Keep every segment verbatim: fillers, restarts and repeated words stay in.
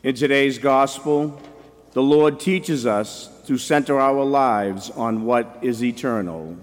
In today's gospel, the Lord teaches us to center our lives on what is eternal.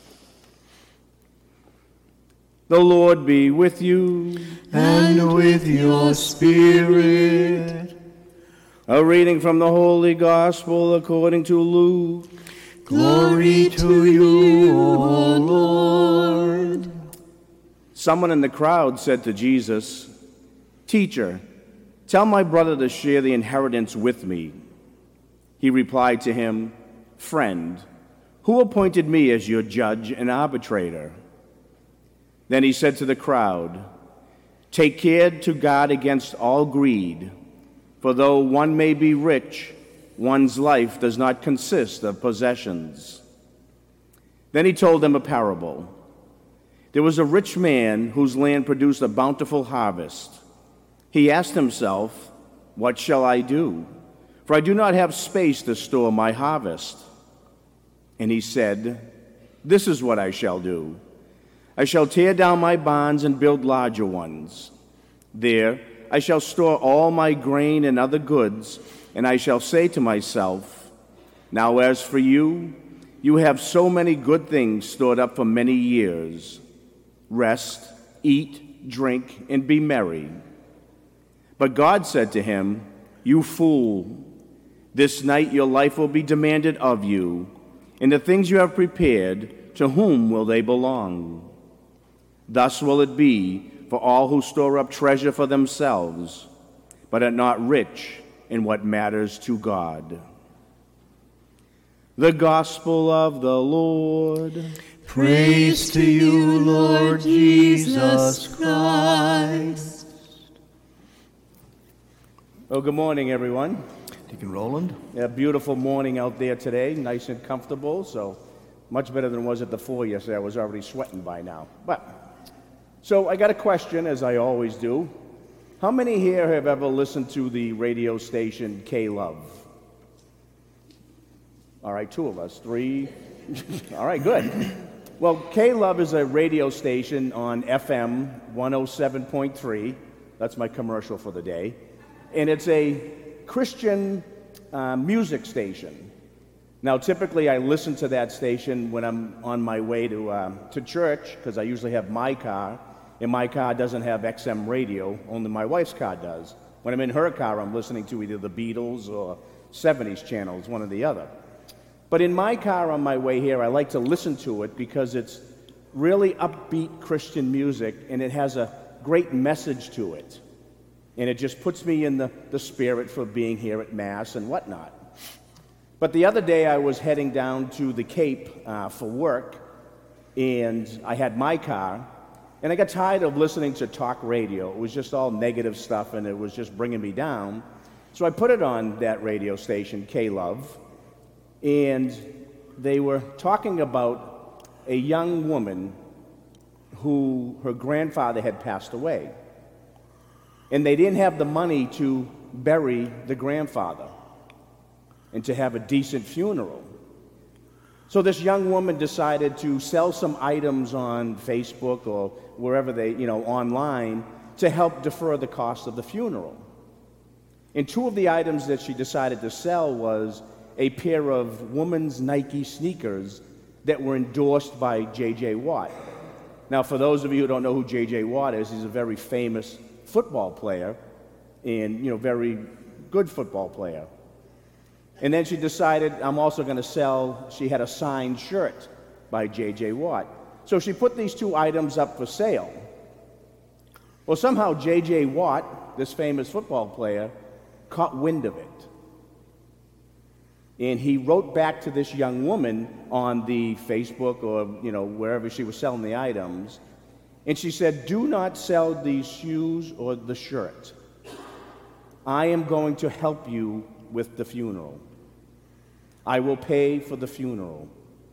The Lord be with you. And with your spirit. A reading from the Holy Gospel according to Luke. Glory to you, O Lord. Someone in the crowd said to Jesus, "Teacher, tell my brother to share the inheritance with me." He replied to him, "Friend, who appointed me as your judge and arbitrator?" Then he said to the crowd, "Take care to guard against all greed, for though one may be rich, one's life does not consist of possessions." Then he told them a parable. There was a rich man whose land produced a bountiful harvest. He asked himself, "What shall I do? For I do not have space to store my harvest." And he said, "This is what I shall do. I shall tear down my barns and build larger ones. There I shall store all my grain and other goods, and I shall say to myself, 'Now as for you, you have so many good things stored up for many years. Rest, eat, drink, and be merry.' But God said to him, 'You fool, this night your life will be demanded of you, and the things you have prepared, to whom will they belong? Thus will it be for all who store up treasure for themselves, but are not rich in what matters to God.'" The Gospel of the Lord. Praise to you, Lord Jesus Christ. Well, good morning, everyone. Deacon Roland. A beautiful morning out there today, nice and comfortable, so much better than it was at the four yesterday. I was already sweating by now. But, so I got a question, as I always do. How many here have ever listened to the radio station K-Love? All right, two of us, three. All right, good. Well, K-Love is a radio station on F M one oh seven point three. That's my commercial for the day. And it's a Christian uh, music station. Now, typically I listen to that station when I'm on my way to, uh, to church, because I usually have my car, and my car doesn't have X M radio, only my wife's car does. When I'm in her car, I'm listening to either the Beatles or seventies channels, one or the other. But in my car on my way here, I like to listen to it because it's really upbeat Christian music, and it has a great message to it. And it just puts me in the, the spirit for being here at Mass and whatnot. But the other day I was heading down to the Cape uh, for work, and I had my car, and I got tired of listening to talk radio. It was just all negative stuff, and it was just bringing me down. So I put it on that radio station, K-Love, and they were talking about a young woman who her grandfather had passed away. And they didn't have the money to bury the grandfather and to have a decent funeral. So this young woman decided to sell some items on Facebook or wherever they, you know, online to help defer the cost of the funeral. And two of the items that she decided to sell was a pair of women's Nike sneakers that were endorsed by J J Watt. Now, for those of you who don't know who J J Watt is, he's a very famous football player, and, you know, very good football player. And then she decided, I'm also going to sell, she had a signed shirt by J J Watt. So she put these two items up for sale. Well, somehow J J Watt, this famous football player, caught wind of it. And he wrote back to this young woman on the Facebook or, you know, wherever she was selling the items. And she said, "Do not sell these shoes or the shirt. I am going to help you with the funeral. I will pay for the funeral."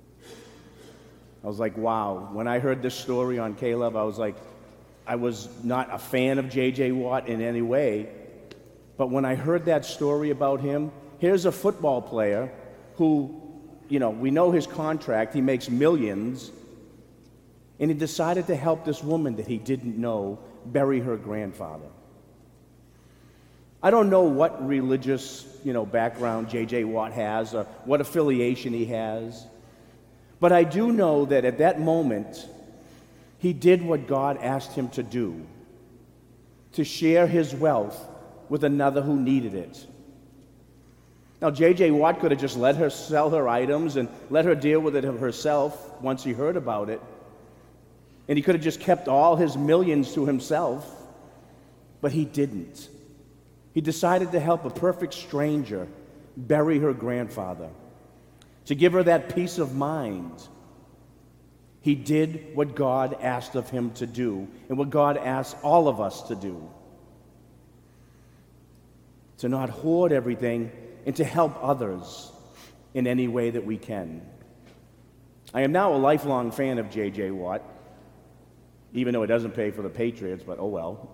I was like, wow. When I heard this story on K-Love, I was like, I was not a fan of J J Watt in any way. But when I heard that story about him, here's a football player who, you know, we know his contract, he makes millions, and he decided to help this woman that he didn't know bury her grandfather. I don't know what religious, you know, background J J Watt has or what affiliation he has, but I do know that at that moment, he did what God asked him to do, to share his wealth with another who needed it. Now, J J Watt could have just let her sell her items and let her deal with it herself once he heard about it, and he could have just kept all his millions to himself, but he didn't. He decided to help a perfect stranger bury her grandfather, to give her that peace of mind. He did what God asked of him to do, and what God asks all of us to do. To not hoard everything, and to help others in any way that we can. I am now a lifelong fan of J J Watt, even though it doesn't pay for the Patriots, but oh well.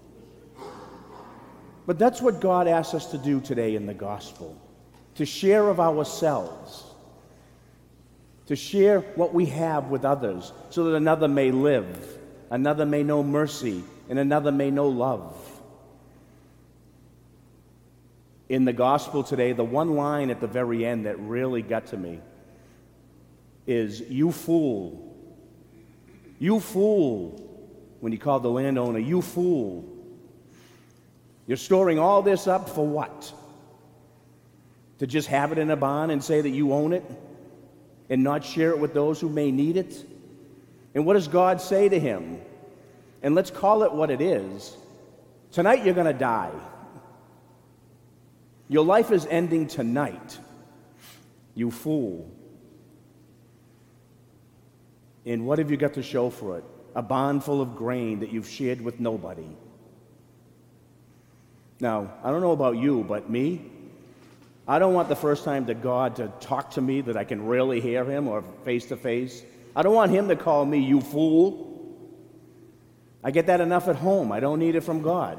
But that's what God asks us to do today in the gospel, to share of ourselves, to share what we have with others so that another may live, another may know mercy, and another may know love. In the gospel today, the one line at the very end that really got to me is, "You fool. You fool." When he called the landowner, "You fool. You're storing all this up for what? To just have it in a barn and say that you own it and not share it with those who may need it?" And what does God say to him? And let's call it what it is. Tonight you're going to die. Your life is ending tonight, you fool. And what have you got to show for it? A barn full of grain that you've shared with nobody. Now, I don't know about you, but me, I don't want the first time that God to talk to me that I can really hear him or face to face. I don't want him to call me, "You fool." I get that enough at home. I don't need it from God.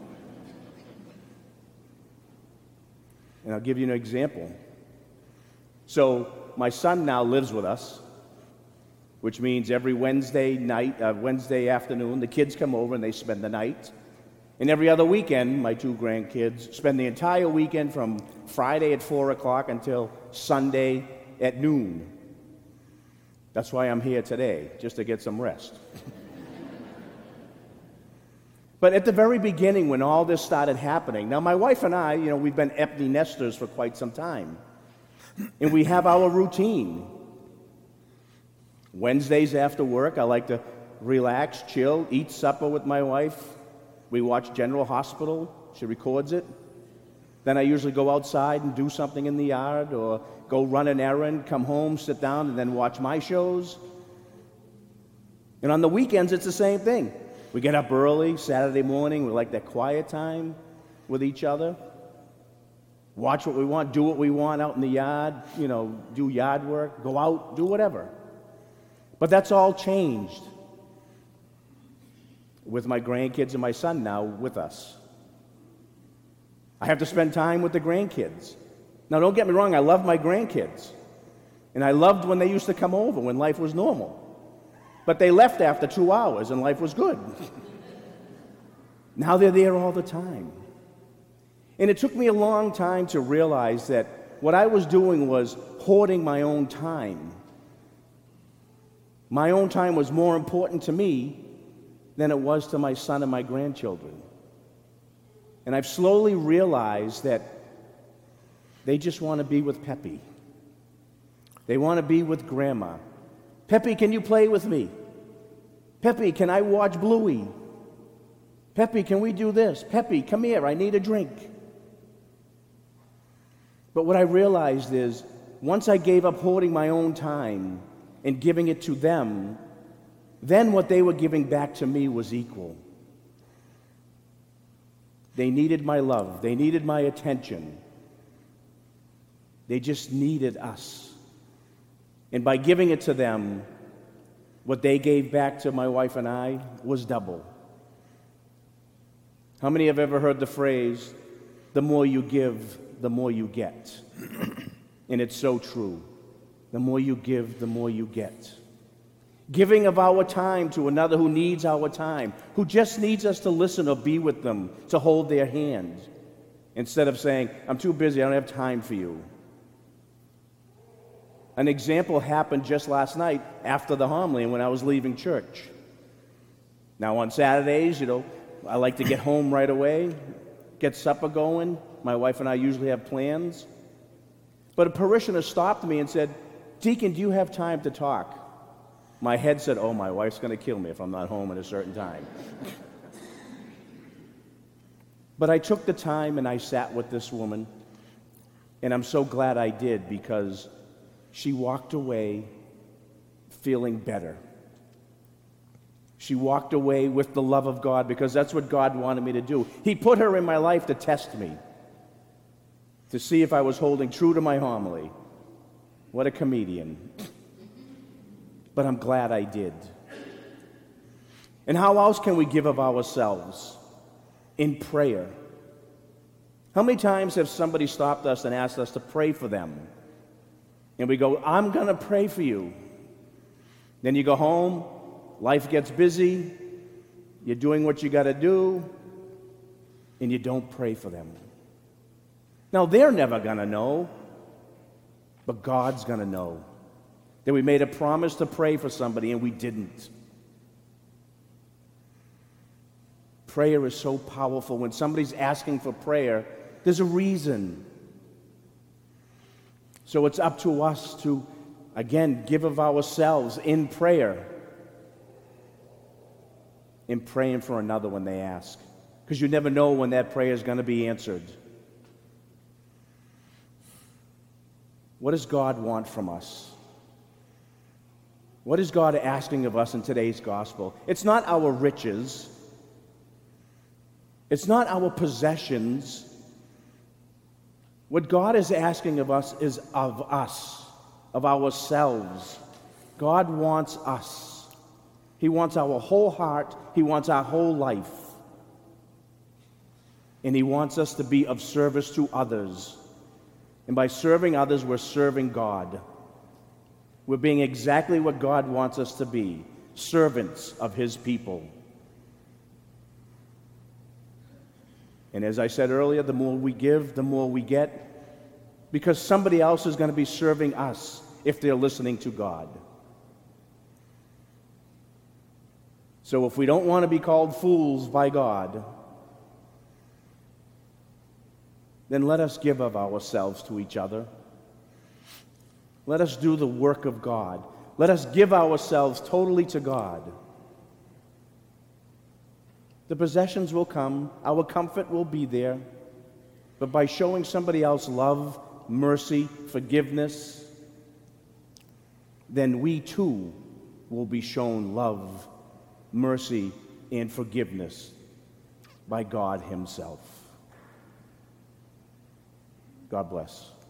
And I'll give you an example. So my son now lives with us, which means every Wednesday night, uh, Wednesday afternoon, the kids come over and they spend the night. And every other weekend, my two grandkids spend the entire weekend from Friday at four o'clock until Sunday at noon. That's why I'm here today, just to get some rest. But at the very beginning, when all this started happening, now my wife and I, you know, we've been empty nesters for quite some time. And we have our routine. Wednesdays after work, I like to relax, chill, eat supper with my wife. We watch General Hospital. She records it. Then I usually go outside and do something in the yard or go run an errand, come home, sit down, and then watch my shows. And on the weekends, it's the same thing. We get up early, Saturday morning, we like that quiet time with each other. Watch what we want, do what we want out in the yard, you know, do yard work, go out, do whatever. But that's all changed with my grandkids and my son now with us. I have to spend time with the grandkids. Now, don't get me wrong, I love my grandkids. And I loved when they used to come over, when life was normal. But they left after two hours and life was good. Now they're there all the time. And it took me a long time to realize that what I was doing was hoarding my own time. My own time was more important to me than it was to my son and my grandchildren. And I've slowly realized that they just want to be with Peppy. They want to be with Grandma. Peppy, can you play with me? Peppy, can I watch Bluey? Peppy, can we do this? Peppy, come here, I need a drink. But what I realized is, once I gave up hoarding my own time and giving it to them, then what they were giving back to me was equal. They needed my love. They needed my attention. They just needed us. And by giving it to them, what they gave back to my wife and I was double. How many have ever heard the phrase, the more you give, the more you get? And it's so true. The more you give, the more you get. Giving of our time to another who needs our time, who just needs us to listen or be with them, to hold their hand. instead of saying, I'm too busy, I don't have time for you. An example happened just last night after the homily when I was leaving church. Now on Saturdays, you know, I like to get home right away, get supper going. My wife and I usually have plans. But a parishioner stopped me and said, Deacon, do you have time to talk? My head said, oh, my wife's going to kill me if I'm not home at a certain time. But I took the time and I sat with this woman, and I'm so glad I did, because she walked away feeling better. She walked away with the love of God, because that's what God wanted me to do. He put her in my life to test me, to see if I was holding true to my homily. What a comedian. But I'm glad I did. And how else can we give of ourselves? In prayer. How many times have somebody stopped us and asked us to pray for them? And we go, I'm going to pray for you. Then you go home, life gets busy, you're doing what you got to do, and you don't pray for them. Now, they're never going to know, but God's going to know that we made a promise to pray for somebody and we didn't. Prayer is so powerful. When somebody's asking for prayer, there's a reason. So it's up to us to, again, give of ourselves in prayer, in praying for another when they ask. Because you never know when that prayer is going to be answered. What does God want from us? What is God asking of us in today's gospel? It's not our riches. It's not our possessions. What God is asking of us is of us, of ourselves. God wants us. He wants our whole heart. He wants our whole life. And He wants us to be of service to others. And by serving others, we're serving God. We're being exactly what God wants us to be, servants of His people. And as I said earlier, the more we give, the more we get, because somebody else is going to be serving us if they're listening to God. So if we don't want to be called fools by God, then let us give of ourselves to each other. Let us do the work of God. Let us give ourselves totally to God. The possessions will come, our comfort will be there, but by showing somebody else love, mercy, forgiveness, then we too will be shown love, mercy, and forgiveness by God Himself. God bless.